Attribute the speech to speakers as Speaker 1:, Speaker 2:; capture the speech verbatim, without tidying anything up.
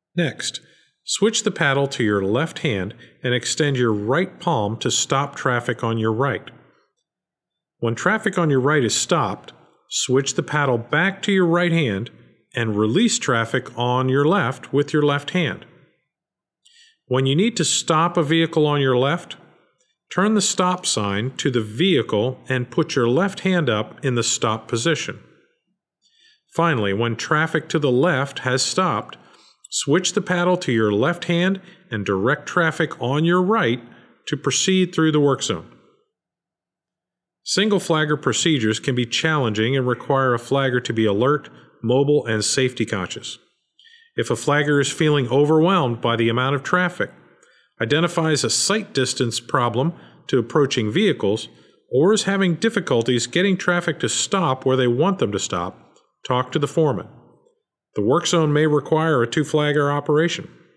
Speaker 1: Next, switch the paddle to your left hand and extend your right palm to stop traffic on your right. When traffic on your right is stopped, switch the paddle back to your right hand and release traffic on your left with your left hand. When you need to stop a vehicle on your left, turn the stop sign to the vehicle and put your left hand up in the stop position. Finally, when traffic to the left has stopped, switch the paddle to your left hand and direct traffic on your right to proceed through the work zone. Single flagger procedures can be challenging and require a flagger to be alert, mobile, and safety conscious. If a flagger is feeling overwhelmed by the amount of traffic, identifies a sight distance problem to approaching vehicles, or is having difficulties getting traffic to stop where they want them to stop, talk to the foreman. The work zone may require a two-flagger operation.